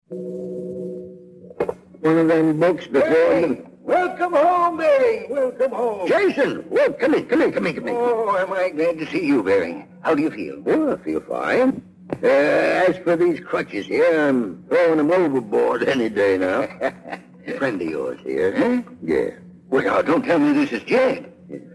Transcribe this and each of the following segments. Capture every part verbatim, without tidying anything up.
One of them books before Hey, the... welcome home, Bering. Welcome home. Jason! Well, come in, come in, come in, come in. Oh, am I glad to see you, Bering. How do you feel? Oh, I feel fine. Uh, as for these crutches here, I'm throwing them overboard any day now. A friend of yours here. Huh? Yeah. Well, now, don't tell me this is Jed.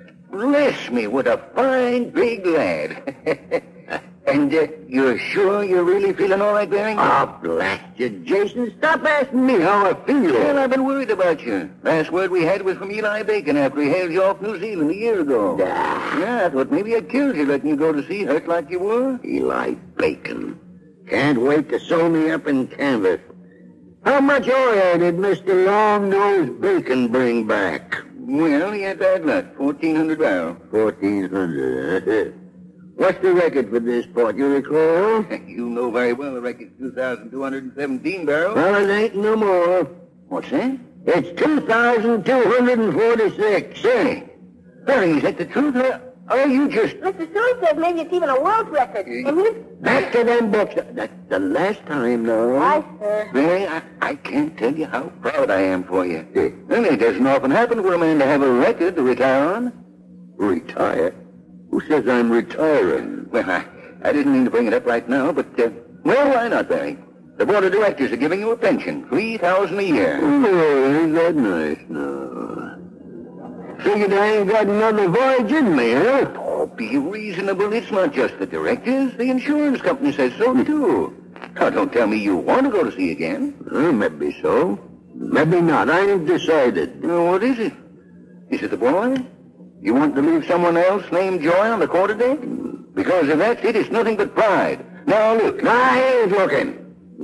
Bless me, what a fine, big lad. And uh, you're sure you're really feeling all right, Bering? Oh, blast you, Jason. Stop asking me how I feel. Well, I've been worried about you. Last word we had was from Eli Bacon after he hailed you off New Zealand a year ago. Ah. Yeah, I thought maybe I'd killed you letting you go to sea hurt like you were. Eli Bacon. Can't wait to sew me up in canvas. How much oil did Mister Long-Nosed Bacon bring back? Well, he had bad luck. fourteen hundred barrels. Fourteen hundred. What's the record for this port, you recall? You know very well the record's two thousand two hundred seventeen barrels. Well, it ain't no more. What's that? It's two thousand two hundred forty-six. Say, Bering, is that the truth? Or are you just... Mister Stewart says maybe it's even a world record. And he's... Back to them books. That's the last time, though. Aye, sir. Bering, I, I can't tell you how proud I am for you. And it doesn't often happen for a man to have a record to retire on. Retire? Who says I'm retiring? Well, I, I didn't mean to bring it up right now, but, uh, well, why not, Bering? The board of directors are giving you a pension, three thousand a year. Oh, ain't that nice, no. Figured I ain't got another voyage in me, huh? Oh, be reasonable. It's not just the directors. The insurance company says so, too. Now, don't tell me you want to go to sea again. Well, maybe so. Maybe not. I ain't decided. Well, what is it? Is it the boy? You want to leave someone else named Joy on the quarterdeck? Because if that's it, it's nothing but pride. Now, look. I ain't looking.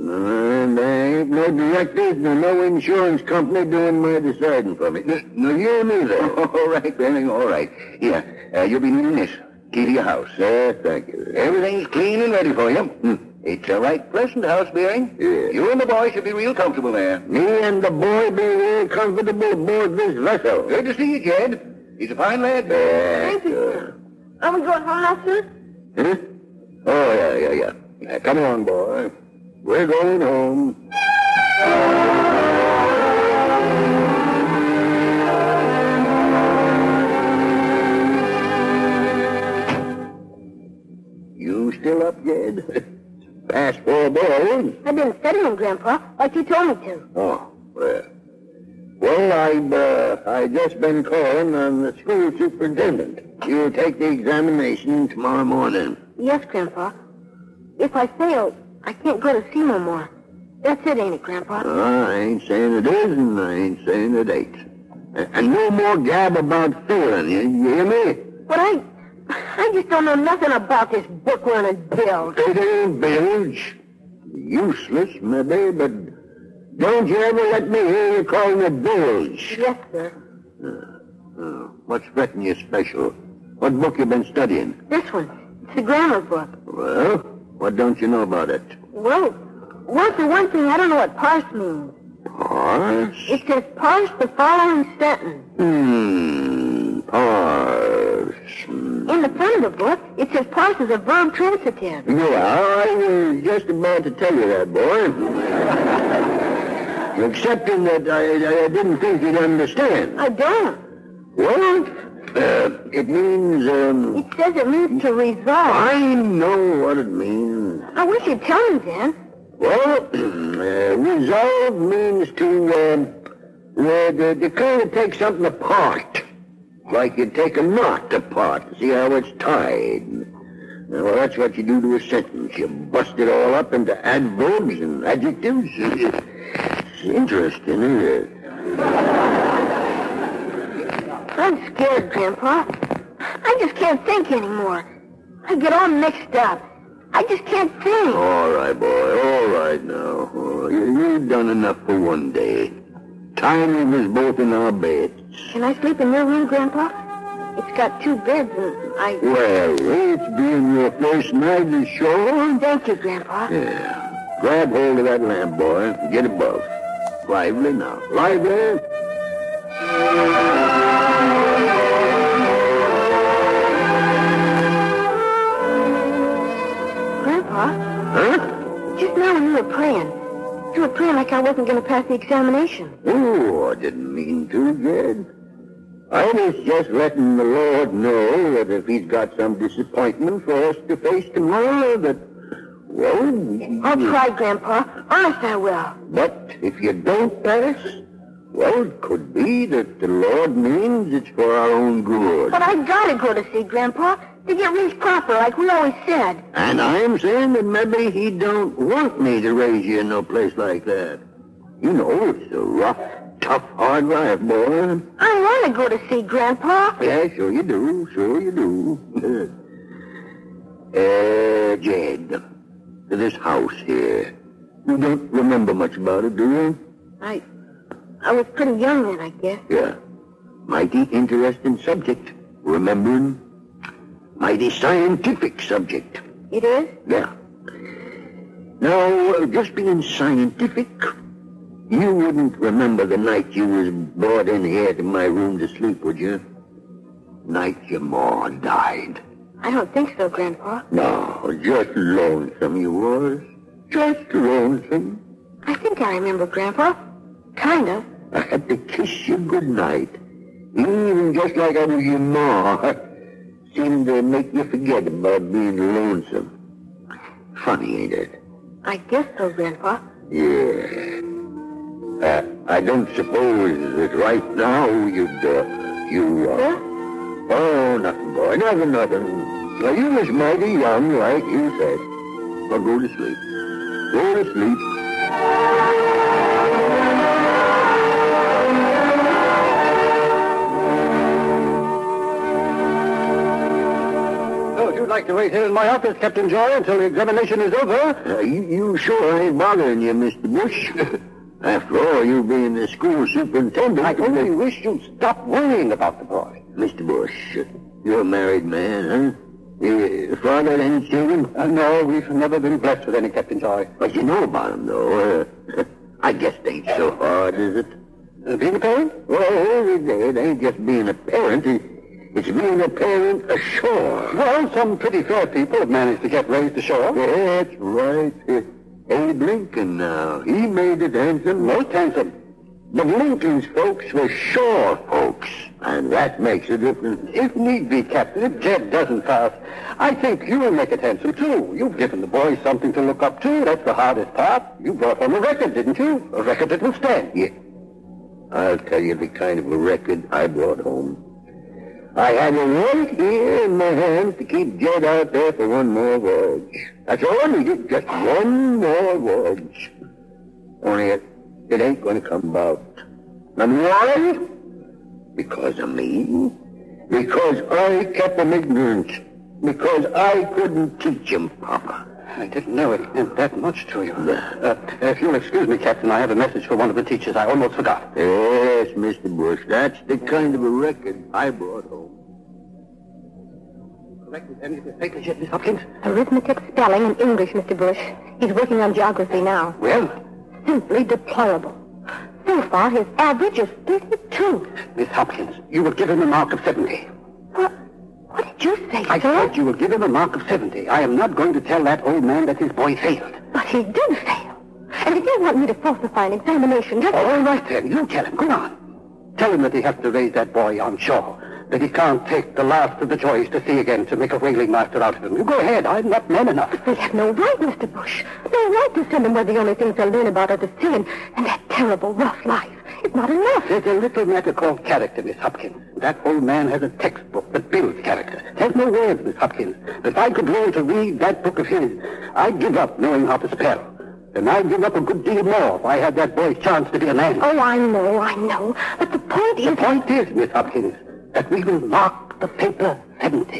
And there ain't no directors nor no insurance company doing my deciding for me. No, no you neither. All right, Bering, all right. Here, uh, you'll be needing this. Key to your house. Yeah, thank you. Everything's clean and ready for you. Hmm. It's a right pleasant house, Bering. Yeah. You and the boy should be real comfortable there. Me and the boy be real comfortable aboard this vessel. Good to see you, Jed. He's a fine lad, Bering. Thank you, sir. Are we going home now, sir? Huh? Oh, yeah, yeah, yeah. Now, come on, boy. We're going home. You still up, Jed? Past four balls? I've been studying, Grandpa, like you told me to. Oh, well. Well, I've, uh, I just been calling on the school superintendent. You'll take the examination tomorrow morning. Yes, Grandpa. If I fail, I can't go to sea no more. That's it, ain't it, Grandpa? I ain't saying it is, and I ain't saying it ain't. And, and no more gab about failing, you, you hear me? But I... I just don't know nothing about this book-learned Bill. It ain't bilge. Useless, maybe, but don't you ever let me hear you calling it bilge. Yes, sir. Uh, uh, what's fretting you special? What book you been studying? This one. It's the grammar book. Well, what don't you know about it? Well, well, for one thing, I don't know what parse means. Parse? It says parse the following sentence. Hmm, parse. Hmm. In the front of the book, it says parse is a verb transitive. Yeah, I was just about to tell you that, boy. Excepting that I, I didn't think you'd understand. I don't. What? Uh, it means, um... It says it means to resolve. I know what it means. I wish you'd tell me, then. Well, uh, resolve means to, uh, uh, to, to kind of take something apart. Like you take a knot apart, see how it's tied. Well, that's what you do to a sentence. You bust it all up into adverbs and adjectives. It's interesting, isn't it? I'm scared, Grandpa. I just can't think anymore. I get all mixed up. I just can't think. All right, boy, all right now. Oh, you, you've done enough for one day. Time was both in our beds. Can I sleep in your room, Grandpa? It's got two beds, and I... Well, it's being your first night ashore. Thank you, Grandpa. Yeah. Grab hold of that lamp, boy. Get above. Lively now. Lively. Grandpa? Huh? Just now when you were praying, You were praying like I wasn't going to pass the examination. Oh, I didn't mean to, Jed. I was just letting the Lord know that if he's got some disappointment for us to face tomorrow, that, well... I'll try, Grandpa. Honest, I will. But if you don't pass, well, it could be that the Lord means it's for our own good. But I gotta go to see Grandpa to get raised proper, like we always said. And I'm saying that maybe he don't want me to raise you in no place like that. You know, it's a rough, tough, hard life, boy. I want to go to see Grandpa. Yeah, sure you do. Sure you do. uh, Jed, this house here. You don't remember much about it, do you? I... I was pretty young then, I guess. Yeah. Mighty interesting subject. Remembering? Mighty scientific subject. It is? Yeah. Now, uh, just being scientific, you wouldn't remember the night you was brought in here to my room to sleep, would you? Night your ma died. I don't think so, Grandpa. No, just lonesome you was. Just lonesome. I think I remember, Grandpa. Kind of. I had to kiss you goodnight. Even just like I was your ma. Seemed to make you forget about being lonesome. Funny, ain't it? I guess so, Grandpa. Yeah. Uh, I don't suppose that right now you'd, uh, you, uh... Huh? Oh, nothing, boy, nothing, nothing. Well, you was mighty young, like you said. Well, go to sleep. Go to sleep. You'd like to wait here in my office, Captain Joy, until the examination is over? Uh, you, you sure ain't bothering you, Mister Bush. After all, you being the school superintendent... I only wish you'd stop worrying about the boy. Mister Bush, you're a married man, huh? You father of any children? Uh, no, we've never been blessed with any, Captain Joy. But you know about them, though. Uh, I guess it ain't so hard, is it? Uh, being a parent? Well, it, it ain't just being a parent. It, It's being a parent ashore. Well, some pretty fair people have managed to get raised ashore. That's right. Abe Lincoln now. He made it handsome. Most handsome. But Lincoln's folks were shore folks. And that makes a difference. If need be, Captain, if Jed doesn't pass, I think you'll make it handsome, too. You've given the boys something to look up to. That's the hardest part. You brought home a record, didn't you? A record that will stand. Yeah. I'll tell you the kind of a record I brought home. I had it right here in my hands to keep Jed out there for one more voyage. That's all I needed, just one more voyage. Only it, it ain't going to come about. And why? Because of me. Because I kept him ignorant. Because I couldn't teach him proper. I didn't know it meant that much to you. Uh, if you'll excuse me, Captain, I have a message for one of the teachers. I almost forgot. Yes, Mister Bush, that's the kind of a record I brought home. Corrected any of his papers yet, Miss Hopkins? Arithmetic, spelling, and English, Mister Bush. He's working on geography now. Well? Simply deplorable. So far, his average is thirty-two. Miss Hopkins, you will give him a mark of seventy. What? What did you say, I sir? said you will give him a mark of seventy. I am not going to tell that old man that his boy failed. But he did fail. And if you want me to falsify an examination, just... All right, then. You tell him. Go on. Tell him that he has to raise that boy on shore. That he can't take the last of the joys to sea again to make a whaling master out of him. You go ahead. I'm not man enough. We have no right, Mister Bush. No right to send him where the only things they'll learn about are the sea and, and that terrible rough life. It's not enough. There's a little matter called character, Miss Hopkins. That old man has a textbook that builds character. There's no words, Miss Hopkins. If I could learn to read that book of his, I'd give up knowing how to spell. And I'd give up a good deal more if I had that boy's chance to be a man. Oh, I know, I know. But the point is... The point is, Miss Hopkins, that we will mark the paper seventy.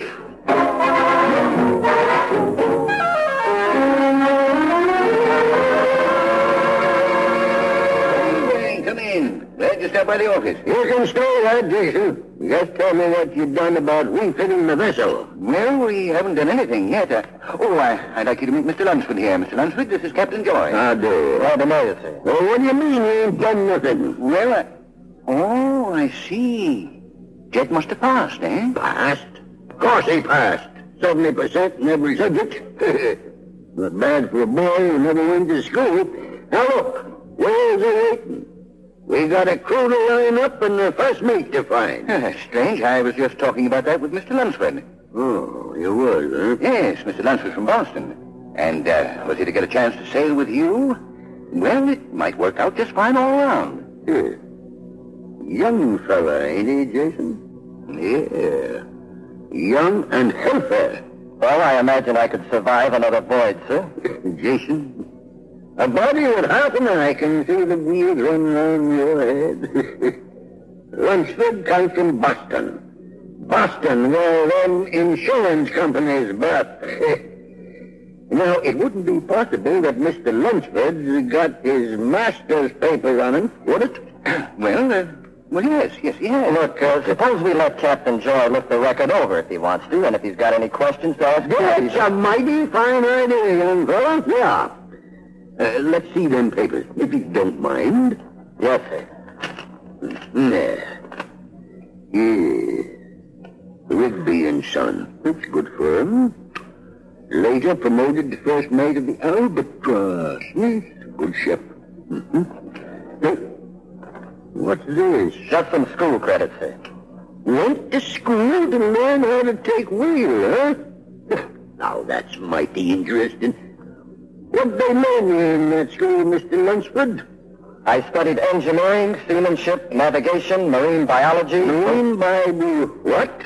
Come in. Glad you stopped by the office. You can stay there, Jason. Just tell me what you've done about refitting the vessel. Well, we haven't done anything yet. Uh, oh, I, I'd like you to meet Mister Lunsford here. Mister Lunsford, this is Captain Joy. I do. How do you say? Well, what do you mean you ain't done nothing? Well, I... Oh, I see. Jed must have passed, eh? Passed? Of course he passed. seventy percent in every subject. Not bad for a boy who never went to school. Now look, where's the waiting? We got a crew to line up and the first mate to find. Uh, strange. I was just talking about that with Mister Lunsford. Oh, you was, huh? Yes, Mister Lunsford from Boston. And uh, was he to get a chance to sail with you? Well, it might work out just fine all around. Yeah. Young fella, ain't he, Jason? Yeah. Young and healthy. Well, I imagine I could survive another voyage, sir. Jason, a body with half an eye can see the wheels run round your head. Lunsford comes from Boston. Boston, where them insurance companies birth. Now, it wouldn't be possible that Mister Lunsford's got his master's papers on him, would it? Well, uh, well, yes, yes, he has. Look, uh, suppose we let Captain Joy look the record over if he wants to, and if he's got any questions to ask... That's a mighty fine idea, young fella. Yeah. Uh, let's see them papers, if you don't mind. Yes, sir. There. Yeah. Rigby and Son. That's good for him. Later promoted to first mate of the Albatross. Yes, good ship. Mm-hmm. Hey, what's this? Just some school credits, sir. Went to school to learn how to take wheel, huh? Now, that's mighty interesting. What'd they learn you in that school, Mister Lunsford? I studied engineering, seamanship, navigation, marine biology. Marine Bible what?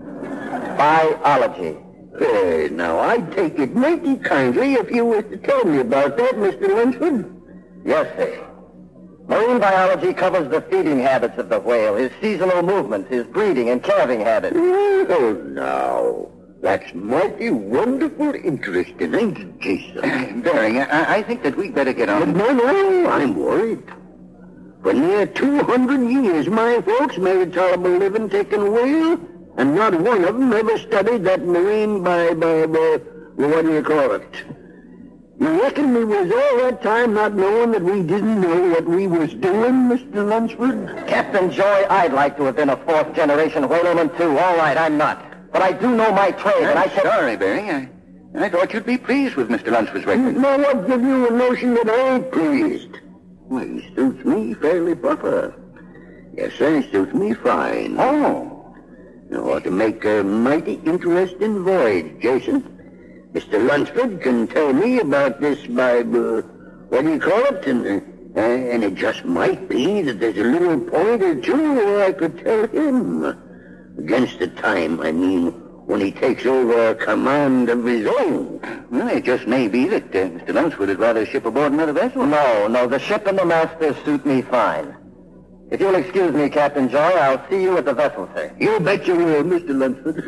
Biology. Hey, now, I'd take it mighty kindly if you was to tell me about that, Mister Lunsford. Yes, sir. Marine biology covers the feeding habits of the whale, his seasonal movements, his breeding and calving habits. Oh, now, that's mighty wonderful interesting, ain't it, Jason? Bering, I, I think that we'd better get on. But no, no, I'm worried. For near two hundred years, my folks made a tolerable living taking whale, and not one of them ever studied that marine by, by, by, what do you call it? You reckon we was all that time not knowing that we didn't know what we was doing, Mister Lunsford? Captain Joy, I'd like to have been a fourth-generation whaleman, too. All right, I'm not. But I do know my trade, I'm and I can... sorry, Bering. I, I thought you'd be pleased with Mister Lunsford's record. Now, what give you a notion that I ain't pleased? Well, he suits me fairly proper. Yes, sir, he suits me fine. Oh. You ought to make a mighty interesting voyage, Jason. Mister Lunsford can tell me about this by, uh, what do you call it? And, uh, and it just might be that there's a little point or two where I could tell him. Against the time, I mean, when he takes over command of his own. Well, it just may be that uh, Mister Lunsford would rather ship aboard another vessel. No, no, the ship and the master suit me fine. If you'll excuse me, Captain Joy, I'll see you at the vessel, sir. You bet you will, Mister Lunsford.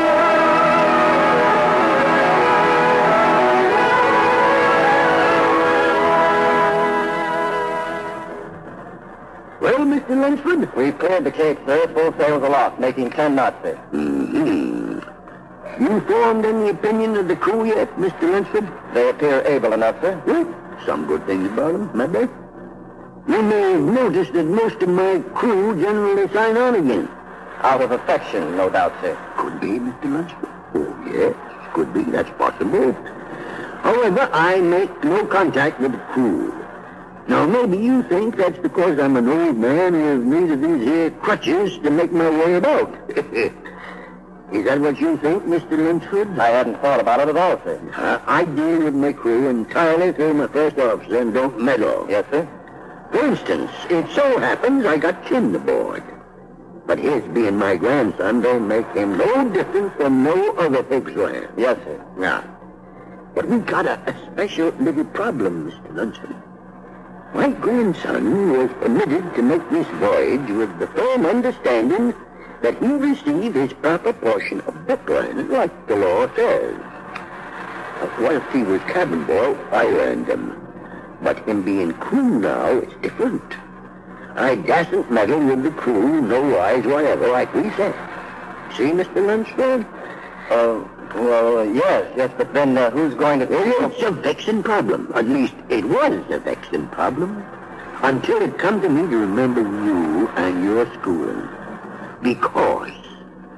Well, Mister Lunsford? We've cleared the Cape, sir. Full sails aloft, making ten knots, sir. Mm-hmm. You formed any opinion of the crew yet, Mister Lunsford? They appear able enough, sir. Well, some good things about them, maybe. You may have noticed that most of my crew generally sign on again. Out of affection, no doubt, sir. Could be, Mister Lunsford. Oh, yes, could be. That's possible. However, I make no contact with the crew. Now, maybe you think that's because I'm an old man who has need of these here crutches to make my way about. Is that what you think, Mister Lunsford? I hadn't thought about it at all, sir. Uh, I deal with my crew entirely through my first officer and don't meddle. Yes, sir? For instance, it so happens I got Tim aboard. But his being my grandson don't make him no different from no other folks around. Yes, sir. Now, but we got a, a special little problem, Mister Lunsford. My grandson was permitted to make this voyage with the firm understanding that he receive his proper portion of bookline, like the law says. Whilst he was cabin boy, I earned him. But him being crew now, it's different. I dasn't meddle with the crew, no wise whatever, like we said. See, Mister Lunsford? Uh, well, uh, yes, yes, but then uh, who's going to... Well, it's a vexing problem. At least, it was a vexing problem. Until it come to me to remember you and your schooling. Because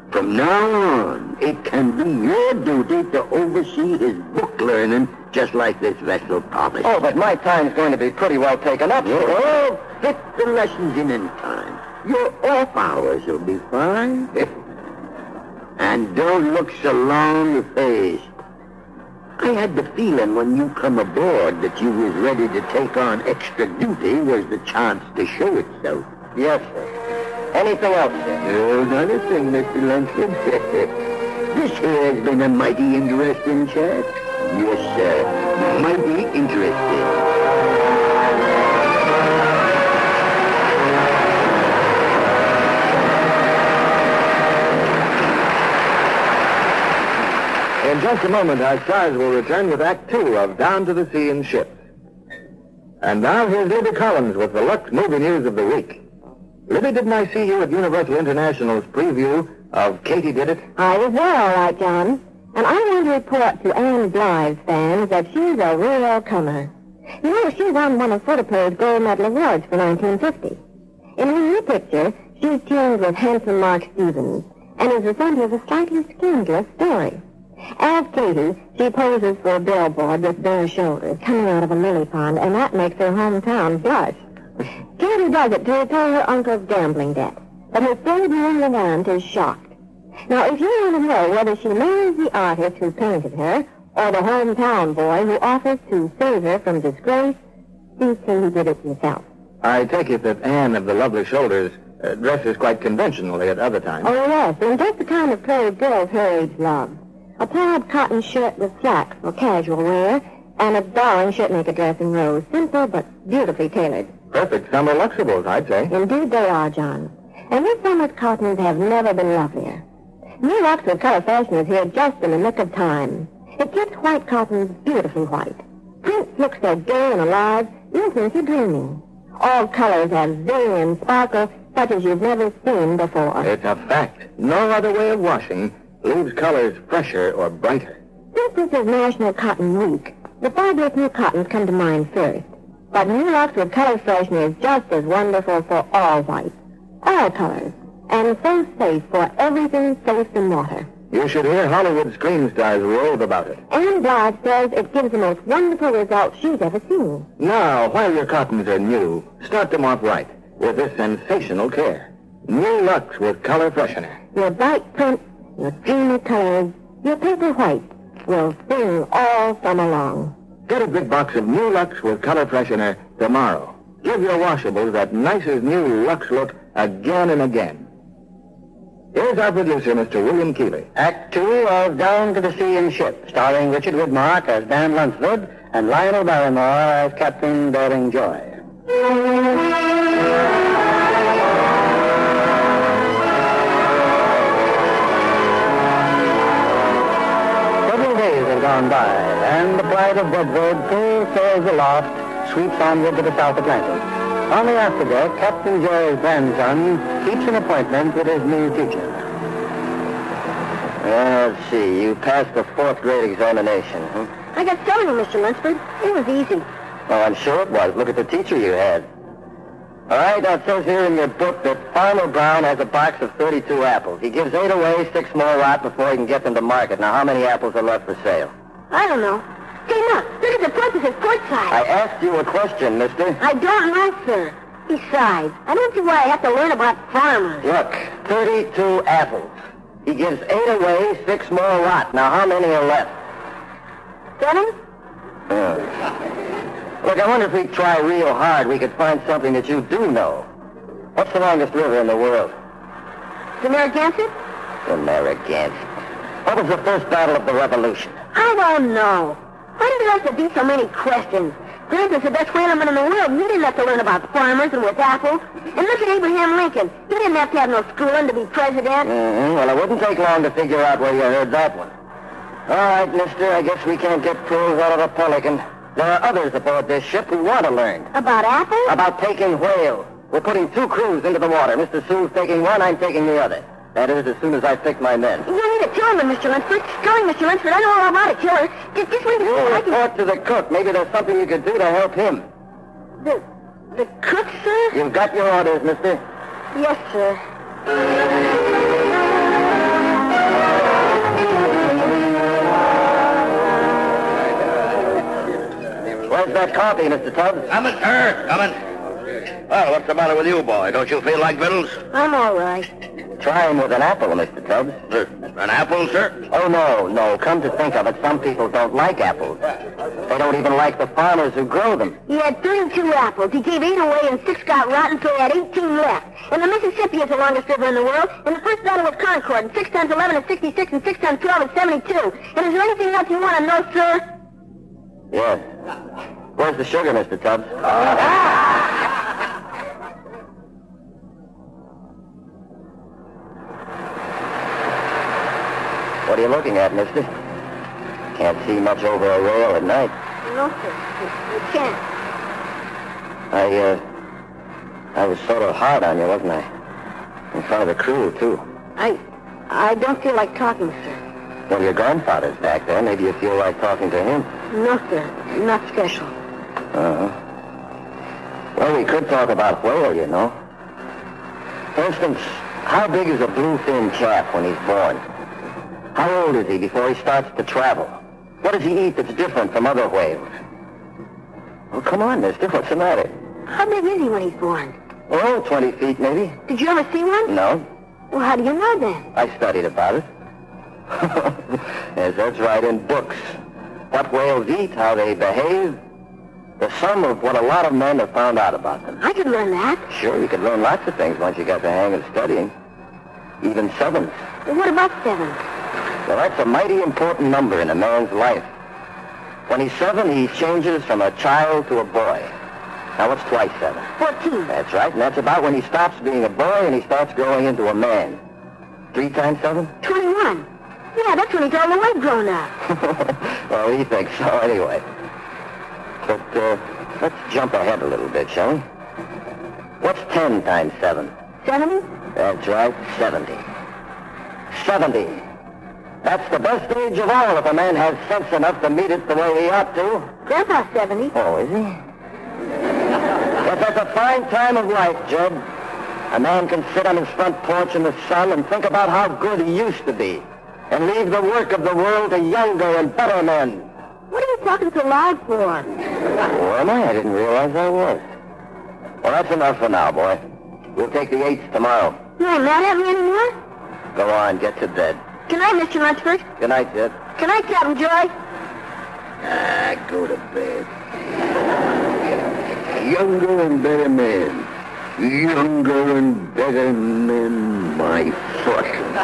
From now on, it can be your duty to oversee his book learning just like this vessel promised. Oh, but my time's going to be pretty well taken up. You'll all fit the lessons in in time. Your off hours will be fine. And don't look so long-faced. I had the feeling when you come aboard that you was ready to take on extra duty was the chance to show itself. Yes, sir. Anything else, sir? No, not a thing, Mister Lunsford. This here has been a mighty interesting chat. Yes, sir. Mighty interesting. In just a moment, our stars will return with Act Two of Down to the Sea in Ships. And now here's Libby Collins with the Lux Movie News of the Week. Libby, didn't I see you at Universal International's preview of Katie Did It? I was there, all right, John. And I want to report to Anne Blythe's fans that she's a real comer. You know, she won one of Photoplay's Gold Medal Awards for nineteen fifty. In her new picture, she's teamed with handsome Mark Stevens and is the center of a slightly scandalous story. As Katie, she poses for a billboard with bare shoulders coming out of a lily pond, and that makes her hometown blush. Katie does it to repay her uncle's gambling debt, but her third-year-old aunt is shocked. Now, if you want to know whether she marries the artist who painted her or the hometown boy who offers to save her from disgrace, see Katie Did It yourself. I take it that Anne of the Lovely Shoulders uh, dresses quite conventionally at other times. Oh, yes, and just the kind of clothes girls her age love. A plaid cotton shirt with slacks for casual wear, and a darling shirtmaker dress in rose. Simple but beautifully tailored. Perfect summer luxables, I'd say. Indeed they are, John. And this summer's cottons have never been lovelier. New Oxford Color Fashion is here just in the nick of time. It keeps white cottons beautifully white. Prints look so gay and alive, you'll think you're dreaming. All colors have zing and sparkle such as you've never seen before. It's a fact. No other way of washing leaves colors fresher or brighter. Since this is National Cotton Week, the fabulous new cottons come to mind first. But New Oxford Color Fashion is just as wonderful for all whites, all colors, and so safe for everything safe in water. You should hear Hollywood screen stars rave about it. Anne Blythe says it gives the most wonderful results she's ever seen. Now, while your cottons are new, start them off right with this sensational care. New Lux with Color Freshener. Your bright prints, your dreamy colors, your paper white will sing all summer long. Get a big box of New Lux with Color Freshener tomorrow. Give your washables that nice as new Lux look again and again. Here's our producer, Mister William Keeley. Act Two of Down to the Sea in Ships, starring Richard Widmark as Dan Lunsford and Lionel Barrymore as Captain Daring Joy. Gone by, and the Pride of Bedford full sails aloft, sweeps onward to the South Atlantic. On the afterdeck, Captain Joy's grandson keeps an appointment with his new teacher. Well, let's see. You passed the fourth grade examination, huh? I got seventy, Mister Lunsford. It was easy. Oh, I'm sure it was. Look at the teacher you had. All right, now it says here in your book that Farmer Brown has a box of thirty-two apples. He gives eight away, six more rot before he can get them to market. Now, how many apples are left for sale? I don't know. Hey, look. Look at the purposes port side. I asked you a question, mister. I don't know, sir. Besides, I don't see why I have to learn about farmers. Look, thirty-two apples. He gives eight away, six more rot. Now, how many are left? Seven? Yeah. Look, I wonder if we try real hard, we could find something that you do know. What's the longest river in the world? The Narragansett? The Narragansett. What was the first battle of the Revolution? I don't know. Why do there have to be so many questions? Grant is the best whaleman in the world. He didn't have to learn about farmers and with apples. And look at Abraham Lincoln. He didn't have to have no schooling to be president. Mm-hmm. Well, it wouldn't take long to figure out where you heard that one. All right, mister, I guess we can't get pearls out of a pelican. There are others aboard this ship who want to learn. About apples? About taking whales. We're putting two crews into the water. Mister Sewell's taking one, I'm taking the other. That is, as soon as I pick my men. You need a tiller, Mister Lunsford. Going, Mister Lunsford. I know all about a tiller. Just, just wait a You minute. I can... report to the cook. Maybe there's something you could do to help him. The, the cook, sir? You've got your orders, mister. Yes, sir. Where's that coffee, Mister Tubbs? Coming, sir. Coming. Well, what's the matter with you, boy? Don't you feel like victuals? I'm all right. Try him with an apple, Mister Tubbs. Uh, an apple, sir? Oh, no, no. Come to think of it, some people don't like apples. They don't even like the farmers who grow them. He had thirty-two apples. He gave eight away and six got rotten, so he had eighteen left. And the Mississippi is the longest river in the world. And the first battle was Concord. And six times eleven is sixty-six, and six times twelve is seventy-two. And is there anything else you want to know, sir? Yes. Where's the sugar, Mister Tubbs? What are you looking at, mister? Can't see much over a rail at night. No, sir. You, you can't. I, uh... I was sort of hard on you, wasn't I? In front of the crew, too. I... I don't feel like talking, sir. Well, your grandfather's back there. Maybe you feel like talking to him. No, sir. Not special. Uh-huh. Well, we could talk about whale, you know. For instance, how big is a bluefin calf when he's born? How old is he before he starts to travel? What does he eat that's different from other whales? Well, come on, mister. What's the matter? How big is he when he's born? Oh, twenty feet, maybe. Did you ever see one? No. Well, how do you know then? I studied about it. Yes, that's right, in books. What whales eat, how they behave, the sum of what a lot of men have found out about them. I could learn that. Sure, you could learn lots of things once you got the hang of studying. Even sevens. Well, what about seven? Well, that's a mighty important number in a man's life. When he's seven, he changes from a child to a boy. Now, what's twice seven? Fourteen. That's right, and that's about when he stops being a boy and he starts growing into a man. Three times seven? Twenty-one. Yeah, that's when he's all the way grown up. Well, he thinks so anyway. But, uh, let's jump ahead a little bit, shall we? What's ten times seven? Seventy? That's right, seventy. Seventy. That's the best age of all if a man has sense enough to meet it the way he ought to. Grandpa's seventy. Oh, is he? But that's a fine time of life, Jed. A man can sit on his front porch in the sun and think about how good he used to be, and leave the work of the world to younger and better men. What are you talking so loud for? Oh, am I? I didn't realize I was. Well, that's enough for now, boy. We'll take the eights tomorrow. You ain't mad at me anymore? Go on, get to bed. Good night, Mister Lunsford. Good night, Jed. Good night, Captain Joy. Ah, go to bed. Younger and better men. Younger and better men, my foot.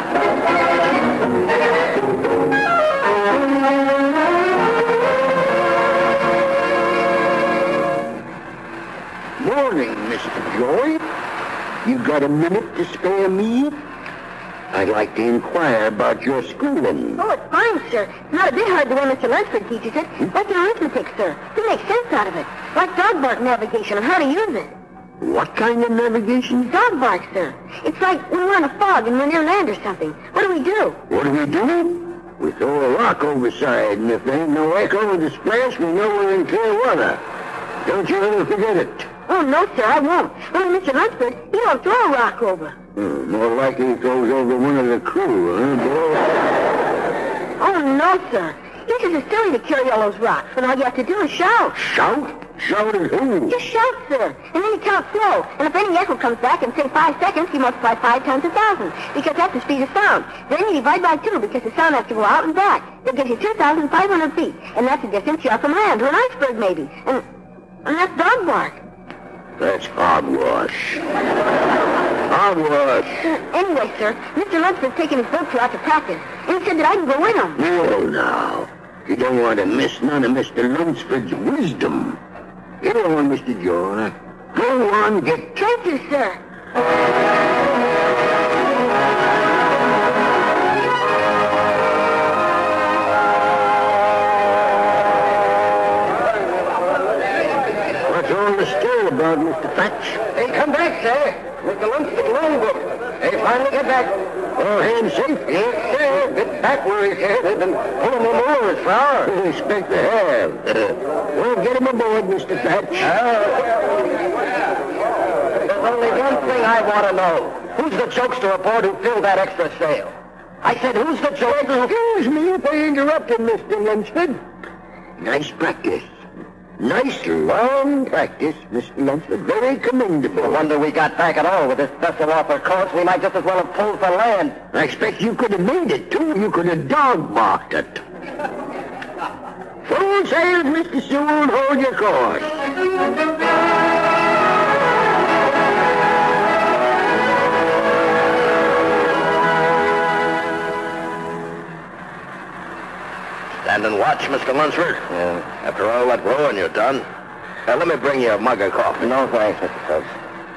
Morning, Mister Joy. You got a minute to spare me? I'd like to inquire about your schooling. Oh, it's fine, sir. It's not a bit hard the way Mister Lunsford teaches it. Like an arithmetic, sir. He makes sense out of it. Like dog bark navigation and how to use it. What kind of navigation? Dog bark, sir. It's like when we're in a fog and we're near land or something. What do we do? What do we do? We throw a rock overside, and if there ain't no echo of the splash, we know we're in clear water. Don't you ever forget it. Oh, no, sir, I won't. Only Mister Lunsford, he don't throw a rock over. Hmm, more likely he throws over one of the crew, huh, boy? Oh, no, sir. He says it's silly to carry all those rocks when all you have to do is shout. Shout? Shout at who? Just shout, sir. And then you count slow. And if any echo comes back in, say, five seconds, you multiply five times a thousand, because that's the speed of sound. Then you divide by two, because the sound has to go out and back. That gives you two thousand five hundred feet. And that's the distance you are from land, or an iceberg, maybe. And, and that's dog bark. That's hogwash. Hogwash. Uh, anyway, sir, Mister Lunsford's taking his boat tour out to practice. And he said that I can go with him. No, now. You don't want to miss none of Mister Lunsford's wisdom. Get on, Mister Joy. Go on, get... Thank you, sir. What's all the stir about, Mister Patch? Hey, come back, sir. Mister Lunsford longboat. They finally get back. All hands safe? Yes, sir. Bit backward, sir. They've been pulling them oars for hours. I expect to have. Well, get him aboard, Mister Patch. There's only one thing I want to know. Who's the jokester aboard who filled that extra sail? I said, who's the jokester who... Excuse me if I interrupted, Mister Lunsford. Nice practice. Nice long practice, Mister Lunsford. Very commendable. No wonder we got back at all with this vessel off her course. We might just as well have pulled for land. I expect you could have made it, too. You could have dog-barked it. Full sails, Mister Sewell. Hold your course. Stand and watch, Mister Lunsford. Yeah. After all that rowing you've done. Now, let me bring you a mug of coffee. No, thanks, Mister Tubbs.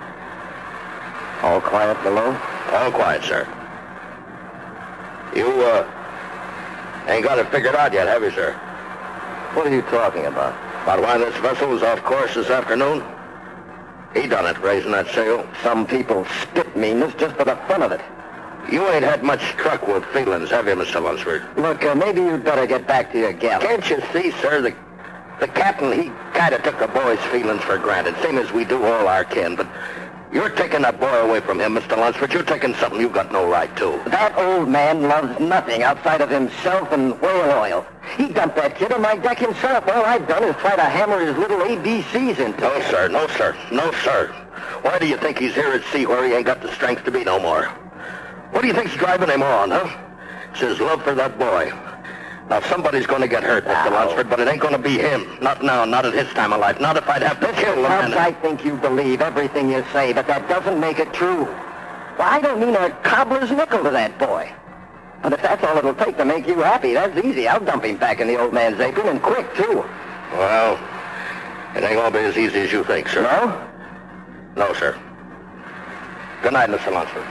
All quiet below? All quiet, sir. You, uh, ain't got it figured out yet, have you, sir? What are you talking about? About why this vessel was off course this afternoon? He done it, raising that sail. Some people spit meanness just for the fun of it. You ain't had much truck with feelings, have you, Mister Lunsford? Look, uh, maybe you'd better get back to your gal. Can't you see, sir, the, the captain, he kind of took the boy's feelings for granted, same as we do all our kin, but you're taking that boy away from him, Mister Lunsford. You're taking something you've got no right to. That old man loves nothing outside of himself and whale oil. He dumped that kid on my deck himself. All I've done is try to hammer his little A B Cs into No, him. sir, no, sir, no, sir. Why do you think he's here at sea where he ain't got the strength to be no more? What do you think's driving him on, huh? It's his love for that boy. Now, somebody's going to get hurt, Mister Ow. Lunsford, but it ain't going to be him. Not now, not at his time of life. Not if I'd have to kill him. Tubbs, I think you believe everything you say, but that doesn't make it true. Well, I don't mean a cobbler's nickel to that boy. But if that's all it'll take to make you happy, that's easy. I'll dump him back in the old man's apron, and quick, too. Well, it ain't going to be as easy as you think, sir. No? No, sir. Good night, Mister Lunsford.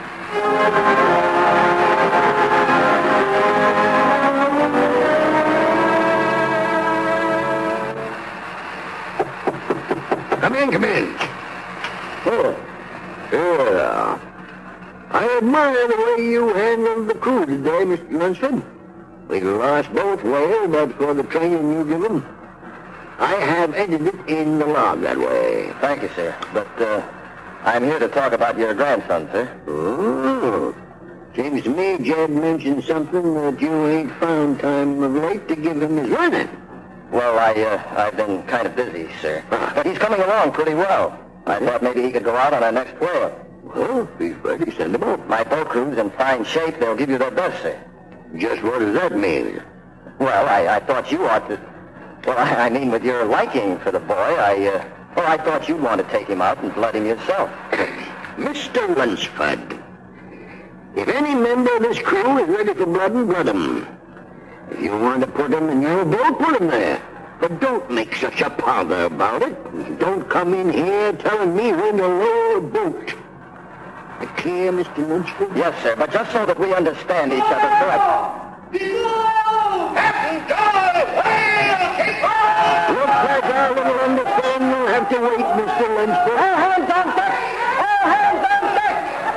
Come in, come in. Oh, yeah. I admire the way you handled the crew today, Mister Lunsford. We lost both whales, but for the training you give them. I have entered it in the log that way. Thank you, sir. But, uh, I'm here to talk about your grandson, sir. Oh. Seems to me Jed mentioned something that you ain't found time of late to give him his running. Well, I, uh, I've been kind of busy, sir. Ah. But he's coming along pretty well. I thought maybe he could go out on our next whale. Well, if he's ready, send him out. My boat crew's in fine shape. They'll give you their best, sir. Just what does that mean? Well, I, I thought you ought to... Well, I, I mean, with your liking for the boy, I, uh... Well, I thought you'd want to take him out and blood him yourself. Mister Lunsford, if any member of this crew is ready for blood and blood him. If you want to put him in your boat, put him there. But don't make such a pother about it. Don't come in here telling me when to lower a boat. Clear, Mister Lunsford? Yes, sir, but just so that we understand each other, sir. I... Captain John, whale, keep on! Looks like our little understanding will have to wait, Mister Lunsford. All hands on deck! All hands on deck!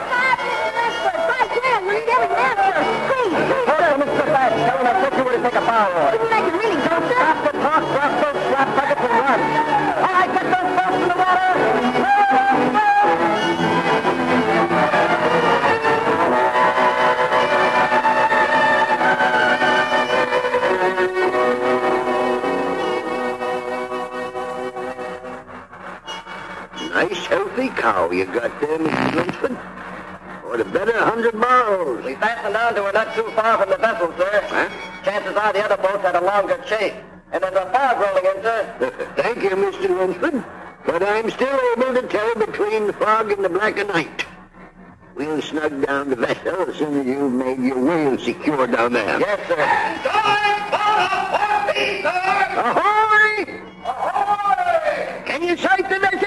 Hold on, Mister Bass. Tell him I said you were to take a power order. Wouldn't make it really go, sir. Stop the talk, drop those slap buckets and run. All right, get those boats in the water. Nice, healthy cow you got there, Mister Lunsford. Or the better hundred miles. We fastened down to her not too far from the vessel, sir. Huh? Chances are the other boats had a longer chase. And there's a fog rolling in, sir. Thank you, Mister Lunsford. But I'm still able to tell between the fog and the black of night. We'll snug down the vessel as soon as you've made your whale secure down there. Yes, sir. Ahoy! Ahoy! Can you sight the vessel?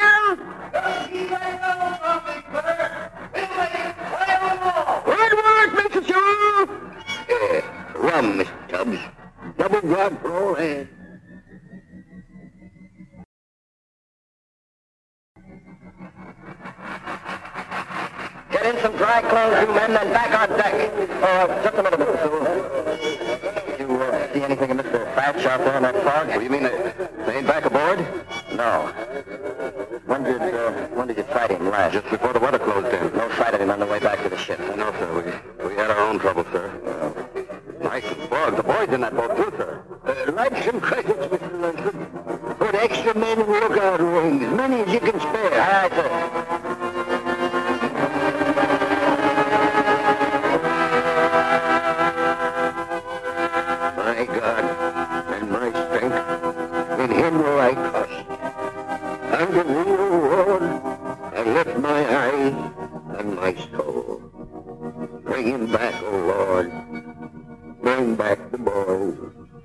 Good work, Mister Sewell. Uh, rum, Mister Tubbs. Double grog for all hands. Get in some dry clothes, you men, and back on deck. Oh, just a minute, Mister Sewell. Did you uh, see anything of Mister Thatch out there in that fog? What do you mean, they, they ain't back aboard? No. When did, uh, when did you sight him last? Just before the weather closed in. No sight of him on the way back to the ship. No, sir, we, we had our own trouble, sir. Nice fog. The boys in that boat, too, sir. Uh, like some credits, Mister Lunsford. Put extra and my soul. Bring him back, O Lord. Bring back the boy.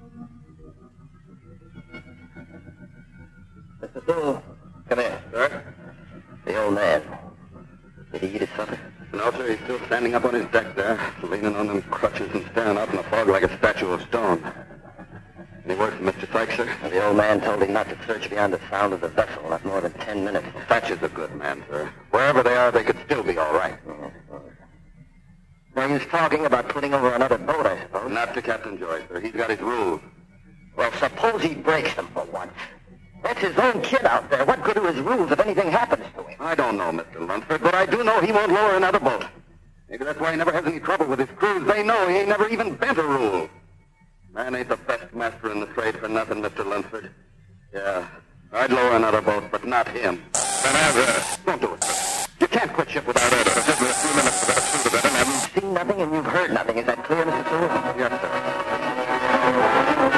Mister Sewell, come here. Sir? The old man. Did he eat his supper? No, sir. He's still standing up on his deck there, leaning on them crutches and staring out in the fog like a statue of stone. Any word from Mister Sykes, sir? The old man told him not to search beyond the sound of the vessel, not more than ten minutes. Thatcher's a good man, sir. Wherever they are, they could still be all right. Now, he was talking about putting over another boat, I suppose. Not to Captain Joyce, sir. He's got his rules. Well, suppose he breaks them for once. That's his own kid out there. What good are his rules if anything happens to him? I don't know, Mister Lunsford, but I do know he won't lower another boat. Maybe that's why he never has any trouble with his crews. They know he ain't never even bent a rule. Man ain't the best master in the trade for nothing, Mister Lunsford. Yeah, I'd lower another boat, but not him. Then uh, don't do it, sir. You can't quit ship without order. Just a few minutes for that suit of it, and You've seen nothing and you've heard nothing. Is that clear, Mister Sewell? Yes, sir.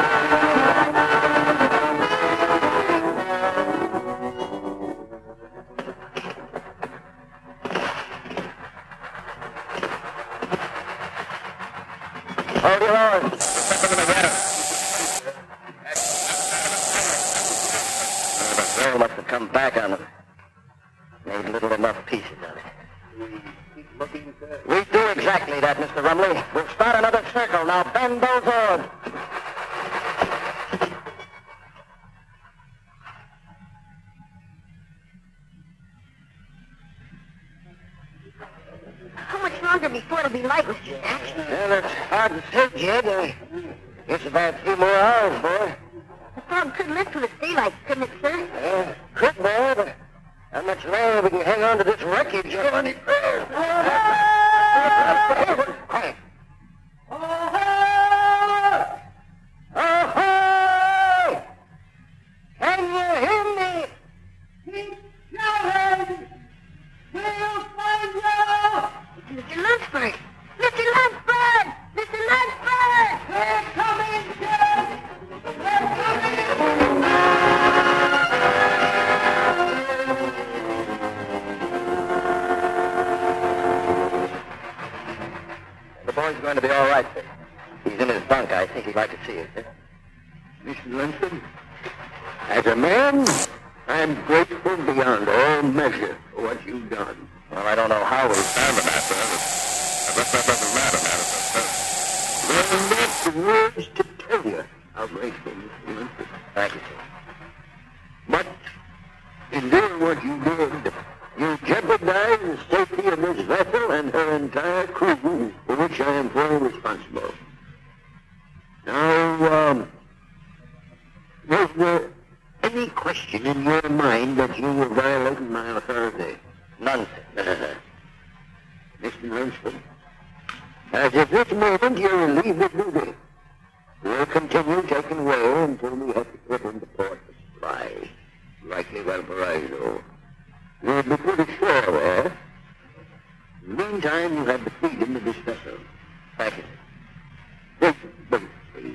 Hold your oars. The sail must have come back on them. Made little enough pieces of it. We do exactly that, Mister Rumley. We'll start another circle. Now bend those oars. How much longer before it'll be light, Mister Jack? Well, it's hard to say, Jed. I guess about three more hours, boy. The fog could lift with its daylight, couldn't it, sir? Yeah, could, boy, but how much longer we can hang on to this wreckage or any further? Quiet. Ahoy! Can you hear me? Keep shouting! We'll find you! Mister Lunsford! Mister Lunsford! Mister Lunsford! They're coming, Jed! They're coming! The boy's going to be all right, sir. He's in his bunk. I think he'd like to see you, sir. Mister Lunsford, as a man, I'm grateful beyond all measure for what you've done. Well, I don't know how we'll Stand the matter. That doesn't matter, man. There are not the words to tell you how grateful, Mister Lunsford. Thank you, sir. But in doing what you did, you jeopardized the safety of this vessel and her entire crew, for which I am fully responsible. Now, um, was there any question in your mind that you were violating my authority? None, sir. Mister Lunsford, as of this moment you're relieved of duty. We'll continue taking away until we have to put into port for supplies, likely Valparaiso. You'll be pretty sure there. In the meantime, you have the freedom of this vessel. Thank you, Wait, sir. wait, please.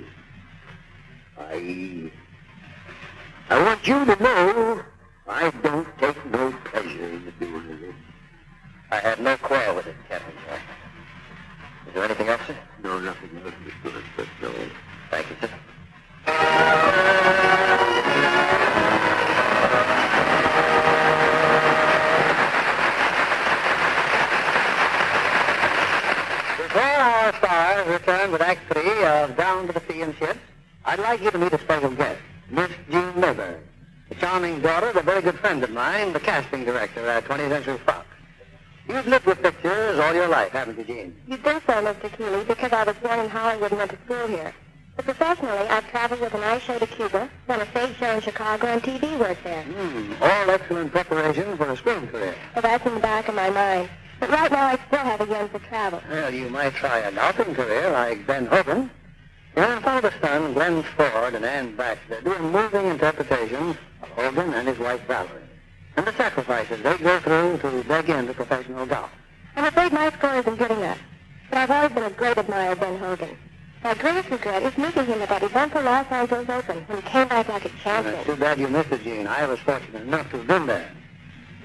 I... I want you to know I don't take no pleasure in the doing of this. I had no quarrel with it, Captain Joy. Is there anything else, sir? No, nothing else, Mister Lunsford, no. Thank you, sir. Before our stars return with Act Three of Down to the Sea in Ships, I'd like you to meet a special guest, Miss Jean Mayberry, the charming daughter of a very good friend of mine, the casting director at twentieth Century Fox. You've lived with pictures all your life, haven't you, Jean? You think so, Mister Keeley, because I was born in Hollywood and went to school here. But professionally, I've traveled with an ice show to Cuba, done a stage show in Chicago, and T V work there. Hmm, all excellent preparation for a screen career. Well, that's in the back of my mind. But right now, I still have a yen for travel. Well, you might try an outing career like Ben Hogan. Your father's son, Glenn Ford, and Ann Baxter do moving interpretations of Hogan and his wife, Valerie, and the sacrifices they go through to break into professional golf. I'm afraid my score isn't good enough. But I've always been a great admirer of Ben Hogan. My greatest regret is missing him at that eventful Los Angeles Open when he came back like a Well, champion. it's too bad you missed it, Gene. I was fortunate enough to have been there.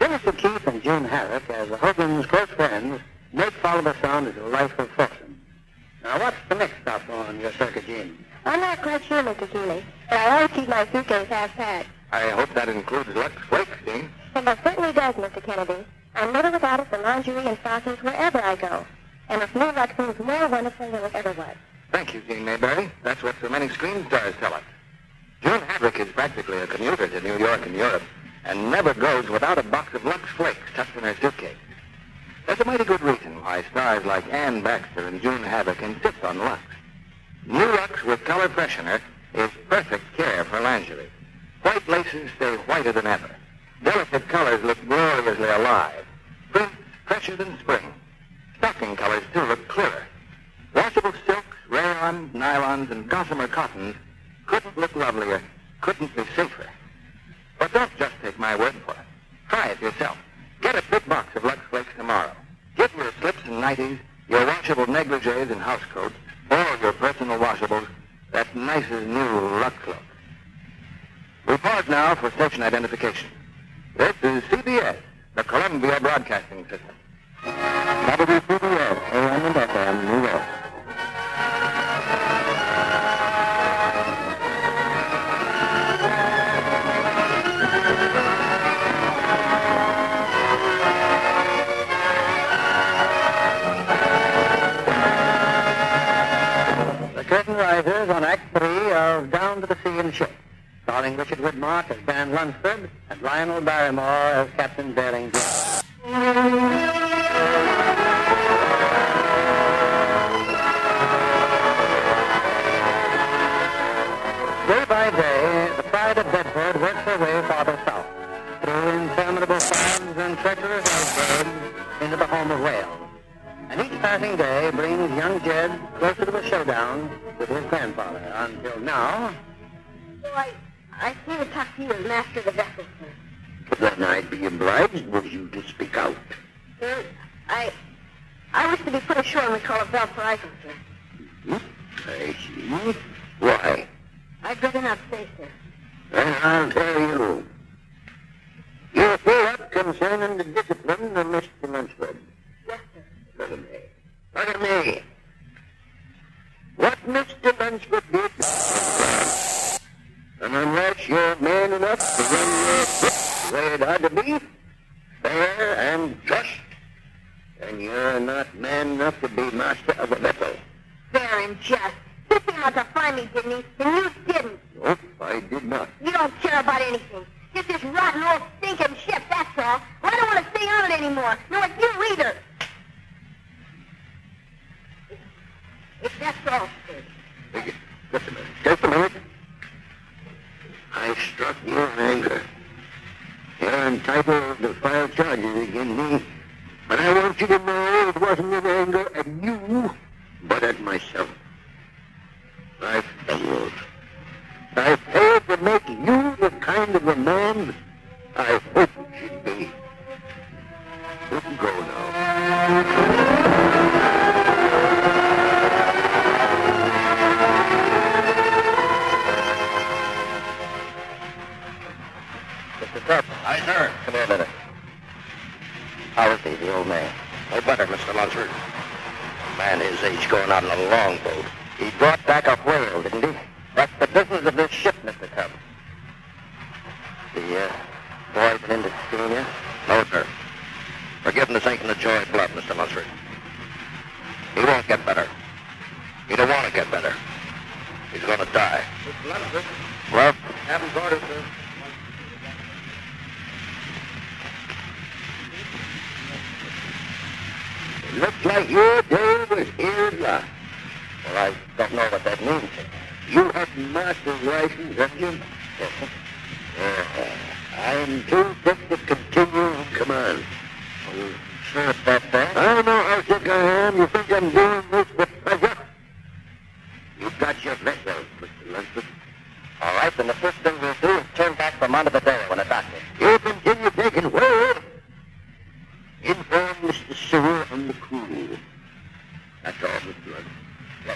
Timothy Keith and June Harrick, as the Hogan's close friends, make Follow Sound as a life of fortune. Now, what's the next stop on your circuit, Jean? I'm not quite sure, Mister Keeley, but I always keep my suitcase half-packed. I hope that includes Lux Flakes, Dean. And that certainly does, Mister Kennedy. I'm never without it for lingerie and stockings wherever I go. And this new Lux is more wonderful than it ever was. Thank you, Jean Mayberry. That's what so many screen stars tell us. June Havrick is practically a commuter to New York and Europe, and never goes without a box of Lux Flakes tucked in her suitcase. There's a mighty good reason why stars like Ann Baxter and June Havrick insist on Lux. New Lux with color freshener is perfect care for lingerie. White laces stay whiter than ever. Delicate colors look gloriously alive. Prints fresher than spring. Stocking colors, too, look clearer. Washable silks, rayons, nylons, and gossamer cottons couldn't look lovelier, couldn't be safer. But don't just take my word for it. Try it yourself. Get a big box of Lux Flakes tomorrow. Give your slips and nighties, your washable negligees and housecoats, all your personal washables, that nicest new Lux look. We pause now for station identification. This is C B S, the Columbia Broadcasting System. W C B S, A M and F M, New York. The curtain rises on Act Three of Down to the Sea and Ship, starring Richard Widmark as Dan Lunsford and Lionel Barrymore as Captain Bering Jones. Day by day, the Pride of Bedford works her way farther south, through interminable farms and treacherous icebergs into the home of Wales. And each passing day brings young Jed closer to a showdown with his grandfather, until now... Oh, I, I came to talk to you as master of the vessel, sir. Then I'd be obliged with you to speak out. Sir, I... I wish to be put ashore and we call it Valparaiso, sir. Hmm? I see. Why? I'd rather not say, sir. Then I'll tell you. You feel up concerning the discipline of Mister Lunsford. Yes, sir. Look at me. Look at me. What Mister Lunsford did, and unless you're man enough to run your ship the way it ought to be, fair and just, then you're not man enough to be master of a vessel. Fair and just. He came out to find me, didn't he? And you didn't. Nope, I did not. You don't care about anything. Just this rotten old stinking ship, that's all. Well, I don't want to stay on it anymore. Nor you either. If that's all, sir. Just a minute. Just a minute. I struck you in anger. You're entitled to file charges against me. But I want you to know it wasn't in anger at you, but at myself. I failed. I failed to make you the kind of a man I hoped you should be. You can go now. Aye, sir. Come here a minute. How is he, the old man? No better, Mister Lunsford. Man his age going out on a longboat. He brought back a whale, didn't he? That's the business of this ship, Mister Tubbs. The uh, boy been into seeing you? No, sir. Forgiveness ain't in the joy of blood, Mister Lunsford. He won't get better. He don't want to get better. He's going to die. Mister Lunsford, Well, Captain's orders, sir. It looks like your day was here at last. Well, I don't know what that means. You have the master's license, haven't you? Yes, sir. Uh, I'm too sick to continue in command. Are you sure it's that bad? I know how sick I am. You think I'm doing this with pleasure? You've got your vessel, Mister Lunsford. All right, then the first thing we'll do is turn back for Montevideo when a doctor. You continue taking word. Inform Mister Sewell and the crew. That's all, Mister Lunsford. Yes.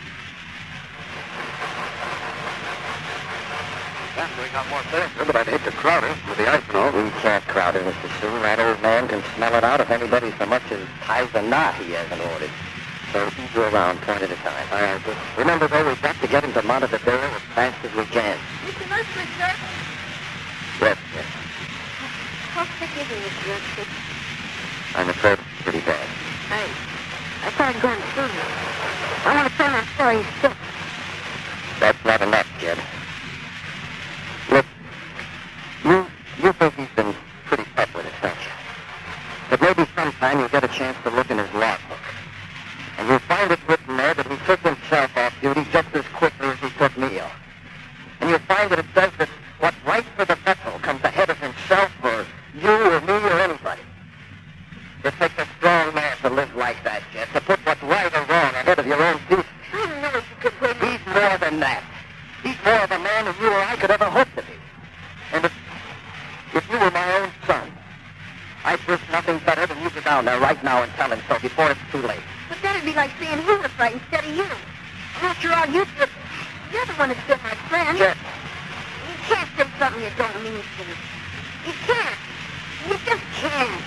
yeah, we got more there, but I'd hate to crowd it with the ice and all. We can't crowd it, Mister Sue. That old man can smell it out if anybody so much as ties a knot he hasn't ordered. So ease you around, point at a time. All right, but remember, though, we've got to get him to Montevideo as fast as we can. Mister Lunsford, sir. Yes, yes. How sick is he, Mister Lunsford? I'm afraid it's pretty bad. I, I thought I'd go and see him. I want to tell him before he's sick. That's not enough, kid. Look, you, you think he's been pretty tough with it, don't you? But maybe sometime you'll get a chance to look in his logbook. And you'll find it written there that he took himself off duty just as quickly as he took me off. And you'll find that it says that what's right for the vessel comes ahead of himself or you or me or anybody. It takes a strong man to live like that, Jed, to put what's right or wrong ahead of your own peace. I don't know if you could win. He's more than that. He's more of a man than you or I could ever hope to be. And if, if you were my own son, I'd wish nothing better than you go down there right now and tell him so before it's too late. But that'd be like saying he was right instead of you. And after all, you said, you're the one that's been my friend. Jed, You can't say something you don't mean to. You can't. You just can't.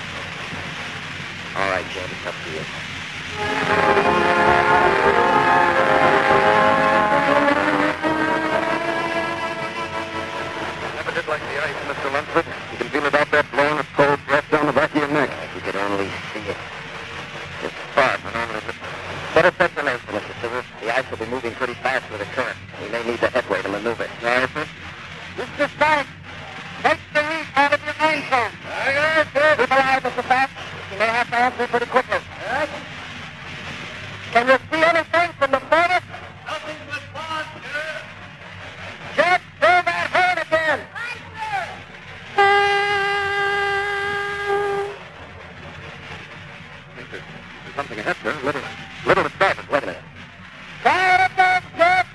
all right, Jed, it's up to you. Never did like the ice, Mister Lunsford. You can feel it out there blowing a cold breath down the back of your neck. If you could only see it. It's far from over. Set a destination, Mister Sewell. The ice will be moving pretty fast with the current. We may need the headway to maneuver. All right, sir. Mister Stark, take the lead out of your mainsail. Aye, aye, sir. Keep alive, Mister Fat. You may have to answer pretty quickly. All right. Can you see anything from the furnace? Nothing but fog, sir. Jed, throw that horn again. Right, sir. There's, there's something ahead, sir. Little, little to start it. Wait a minute. Fire again, Jed.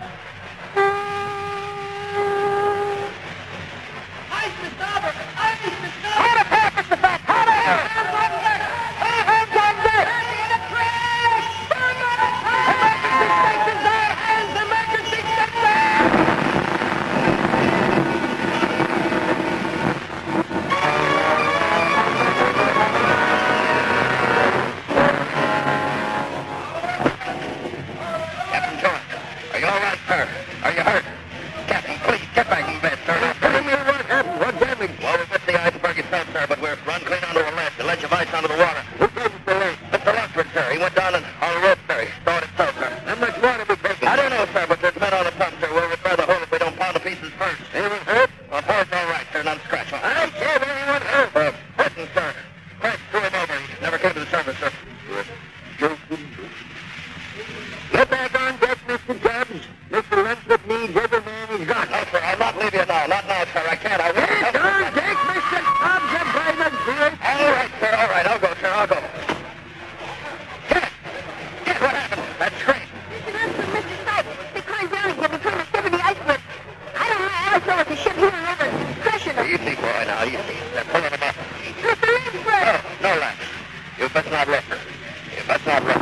Ice to starboard. Ice to starboard. Hold it back, Mister Fat. Hold it here. Hands on deck. Hey, hands on deck. Turn in a crash. Turn in a crash. Emergency stations there. Hands, emergency stations. Captain George, are you all right, sir? Are you hurt? Captain, please, get back in bed, sir. Tell me what happened. What damage? Well, we missed the iceberg itself, sir, but we're run clean onto a ledge, a ledge of ice onto the water. Who told us the ledge? Mister Lunsford, sir. He went down and on a rope, sir. He stowed itself, sir. How much water we taking? I don't know, sir, but there's men on the pump, sir. We'll repair the hole if we don't pound the pieces first. Anyone hurt? Well, poor's all right, sir. Not a scratch on. I can't anyone hurt. Uh, Burton, sir. First, threw him over. He never came to the surface, sir. Get back on deck, Mister Tubbs. Mister Lunsford needs every man he's got. No, sir, I'll not leave you now. Not now, sir. I can't. I won't. Get on deck, Mister Tubbs, and by the good. All right, sir. All right. I'll go, sir. I'll go. Get! Get! What happened? That's great. Mister Lunsford, Mister Sykes, they climbed down again between the ship and the iceberg. I don't know. I saw with the ship here and over, crushing them. Easy, boy, now. Easy. They're pulling him up. Mister Lunsford! No, no, Lance. You best not look. You best not look.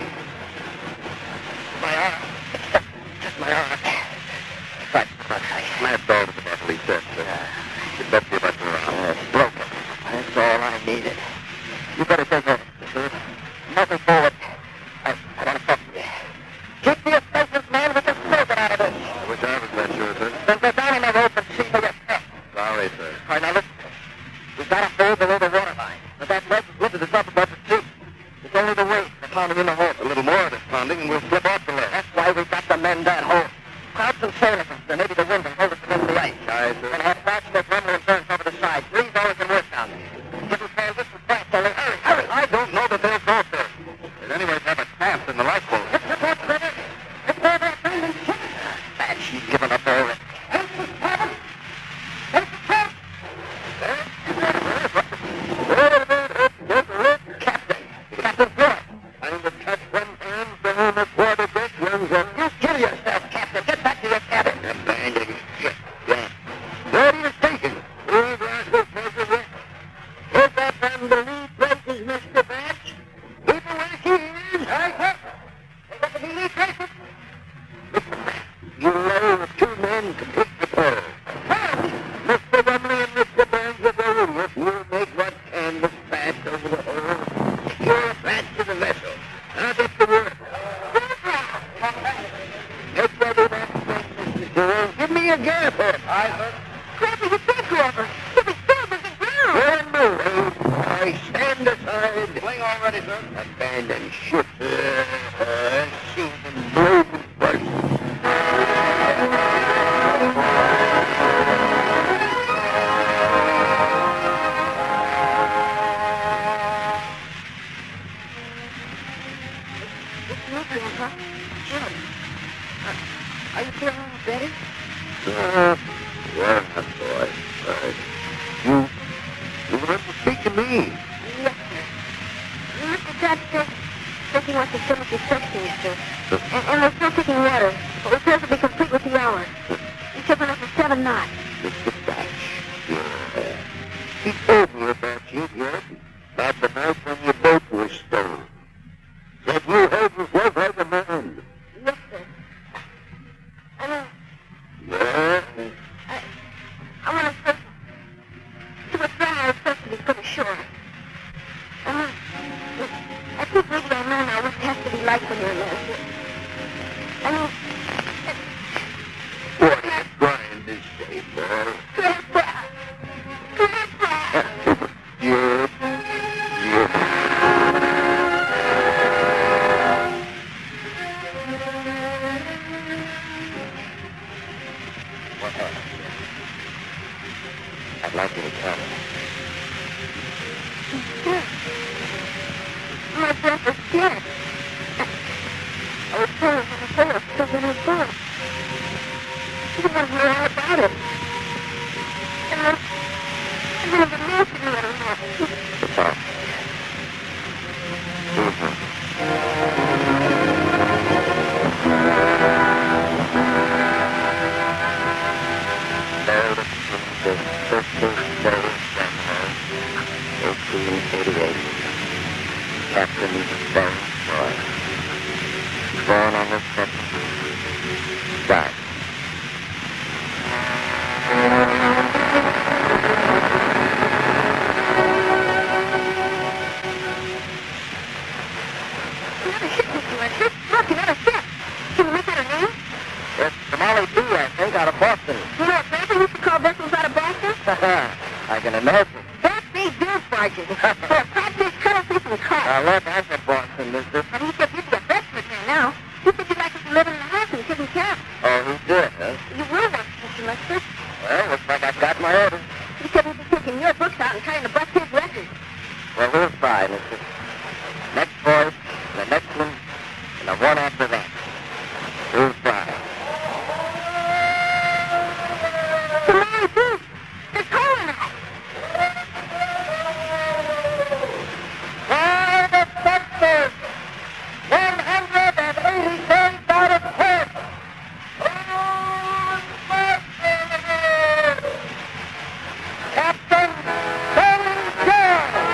My arm. Just my arm. Right, right. Smashed all to the bottle, he said, sir. You best be about your arm. Uh, it's broken. That's all I needed. You better take over, sir. Nothing forward. I, I want to talk to you. Keep the asbestos man with the smoke out of this. I wish I was that sure, sir. Then go down in the rope and see for yourself. Sorry, sir. All right, now listen. We've got a hole below the water line. But that ledge is lifted us up above the sea. It's only the weight that's pounding in the hole. A little more of this pounding and we'll slip off the ledge. That's why we've got to mend that hole. Crowd some sailors, and maybe the wind will hold us against the ice. Aye, sir. And have fast make rumble and burns over the side. Breeze always can work down there. Give us man just as fast, so hurry, hurry. I don't know that they'll go, sir. They'd anyways have a chance in the lifeboat. Hit the boat, brother. Hit the boat, friend, ship. Man, she's given up already. Help us, cabin. Help us, help. all ready, sir. Abandon ship. Uh, see them blow first. It's me, Grandpa. Jim. Uh, are you feeling better? Uh, yeah, boy. Uh, you, you want to speak to me? Yes, sir. Mister Dad says, says he wants to finish his sections, sir. And, and they're still taking water. But repairs will be complete with the hour. He's shipping us a seven knots. Mister Batch. Yeah. He told me about you, yeah? About the night when your boat was stolen. Said you held yourself like a man. Yes, sir. I mean, Yeah? I, I want to first to withdraw our custody for the shore. I mean, I think maybe I know now what it has to be like when you're a master. I mean, What are you trying to say, boy? Grandpa! Grandpa! Yeah. Yeah. What happened? I'd like you to tell me. My breath is dead. I was told that the bullet was in his boat. He didn't know all about it. And then, and then the master knew what happened. Oh. Mm-hmm. There is the fifteenth day of January, eighteen eighty-eight. Captain Ben Roy. Born on the second. Died. Another ship, Mister Lester. Look, another ship. Can you make out her name? It's the Molly B, I think, out of Boston. You know what Grandpa used to call vessels out of Boston? I can imagine. That's the bill barges. For a practice cuttlefish and cod. Now, look, I'm from Boston, mister. And he said you'd be a Bedford man now. He said you'd like us to live in the house and taking care of. Oh, he did, huh? You will work, Mister Lester. Well, looks like I've got my orders. He said we'd be taking your books out and trying to bust his records. Well, we'll try, mister. Next voice, the next one, and the one after that. We'll try. The Mary Booth! They're calling us! Private sector, one hundred eighty days out of port. Captain Tony Jones.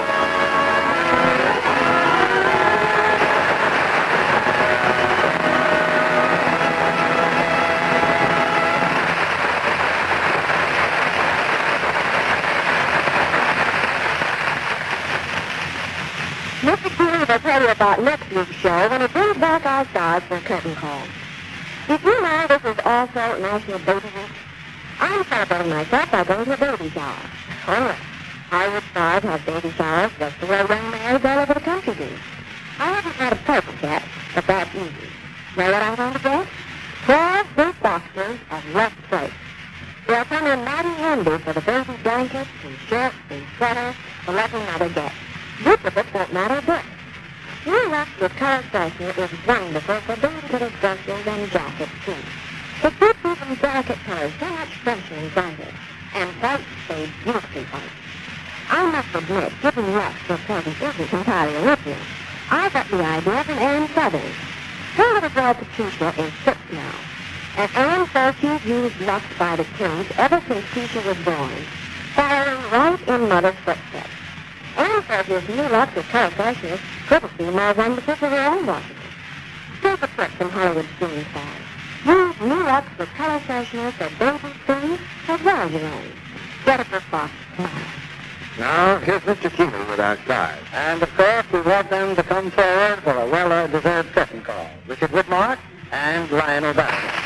Mister Keeley will tell you about next week's show when he brings back our stars for curtain call. Did you know this is also National Baby Week? I'm celebrating myself by going to a baby shower. Oh, yes. Hollywood stars have baby showers just the way young males all over the country do. I haven't had a present yet, but that's easy. Know what I'm going to get? Twelve big boxes of left place. They'll come in mighty handy for the baby blankets and shirts and sweaters to let the mother get. Duplicates won't matter a bit. New Lux with color freshener is wonderful for baby dresses and jackets, too. It gives even delicate colors so much fresher and brighter, and white stays beautifully white. I must admit, giving Lux for a present isn't entirely original. I got the idea from Ann Southern. Her little girl Patricia is six now, and Ann says she's used Lux by the twins ever since Keisha was born, following right in Mother's footsteps. Ann says this new Lux with color freshness couldn't be more wonderful for her own washing. Take a trick from Hollywood steam stars. Use new Lux with color freshness for baby things as well as your own. Get it for Fox tomorrow. Now, here's Mister Keeley with our stars. And, of course, we want them to come forward for a well-deserved curtain call. Richard Whitmark and Lionel Barrett.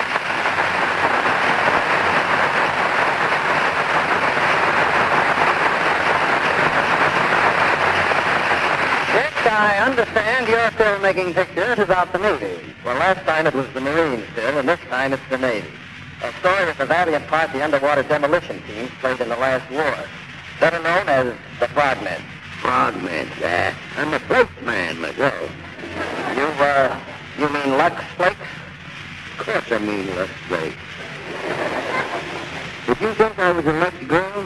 I understand you're still making pictures about the Navy. Well, last time it was the Marines still, and this time it's the Navy. A story of the valiant part the underwater demolition teams played in the last war. Better known as the Frogmen. Frogmen, uh, I'm a boat man myself. You, uh, you mean Lux Flakes? Of course I mean Lux Flakes. Did you think I was a Lux girl?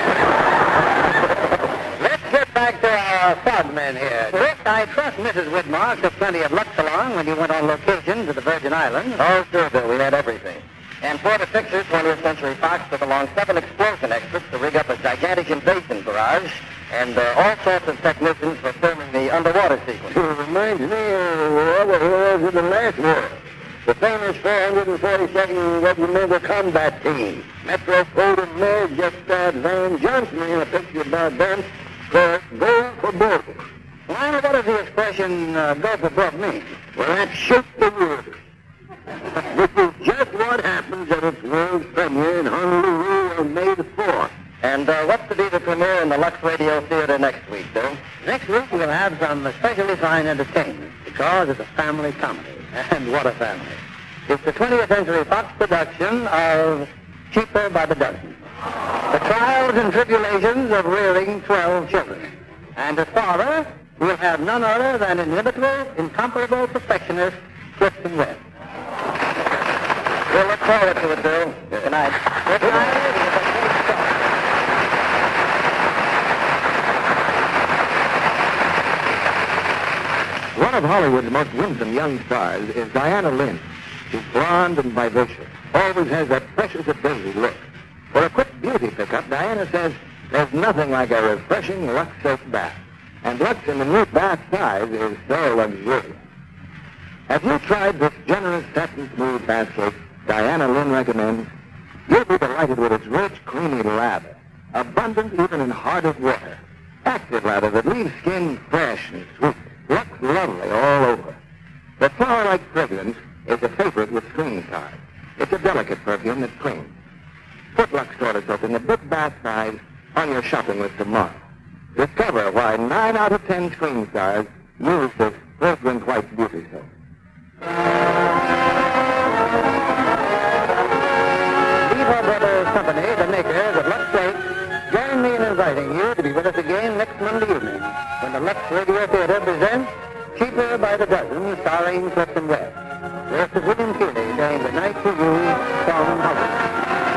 Let's get back to our frogmen here. First, I trust Missus Widmark took plenty of Lux along when you went on location to the Virgin Islands. Oh, sure, Bill. We had everything. And for the picture, twentieth Century Fox took along seven explosion experts to rig up a gigantic invasion barrage and uh, all sorts of technicians for filming the underwater sequence. It reminds me of all the heroes of the last war. The famous four hundred forty-second Regimental Combat Team. Metro Golden Mayor just starred Van Johnson in a picture about them called Go for Broke. Well, what does the expression uh, go for broke mean? Well, that shook the world. This is just what happens at its world premiere in Honolulu on May the fourth. And uh, what's to be the premiere in the Lux Radio Theater next week, Bill? Next week, we'll have some especially fine entertainment because it's a family comedy. And what a family. It's the twentieth Century Fox production of Cheaper by the Dozen. The trials and tribulations of rearing twelve children. And as father, we'll have none other than inimitable, incomparable perfectionist Clifton Webb. We'll look forward to it, Bill. Good night. Good night. One of Hollywood's most winsome young stars is Diana Lynn. She's blonde and vivacious, always has that precious ability look. For a quick beauty pickup, Diana says there's nothing like a refreshing Lux soap bath. And Lux in the new bath size is so luxurious. Have you tried this generous satin smooth bath soap Diana Lynn recommends? You'll be delighted with its rich, creamy lather, abundant even in hardest water, active lather that leaves skin fresh and sweet. Looks lovely all over. The flower-like fragrance is a favorite with screen stars. It's a delicate perfume that clings. Put Lux toilet soap in the big bath size on your shopping list tomorrow. Discover why nine out of ten screen stars use this fragrant white beauty soap. Viva Brothers Company, the makers of Lux Flakes, join me in inviting you to be with us again next Monday evening when the Lux Radio Theater presents Cheaper by the Dozen, starring Clifton Webb. This is William Keeley saying good night to you from Hollywood.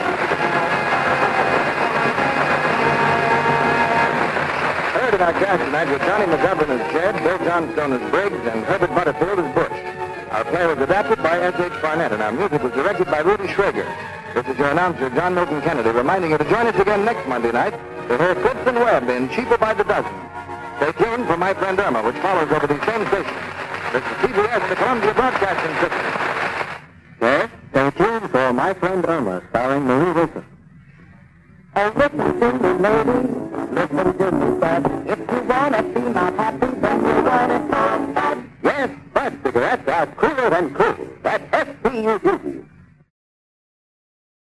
Heard about cast tonight with Johnny McGovern as Jed, Bill Johnstone as Briggs, and Herbert Butterfield as Bush. Our play was adapted by S H Barnett, and our music was directed by Rudy Schrager. This is your announcer, John Milton Kennedy, reminding you to join us again next Monday night to hear Clifton Webb in Cheaper by the Dozen. Stay tuned for My Friend Irma, which follows over these same stations. This is C B S, the Columbia Broadcasting System. Yes, stay tuned for My Friend Irma, starring Marie Wilson. Oh, listen to me, lady. Listen to me, bud. If you want to be my happy, then you want to talk bud. Yes, Bud cigarettes are cooler than cool. That's S P U D.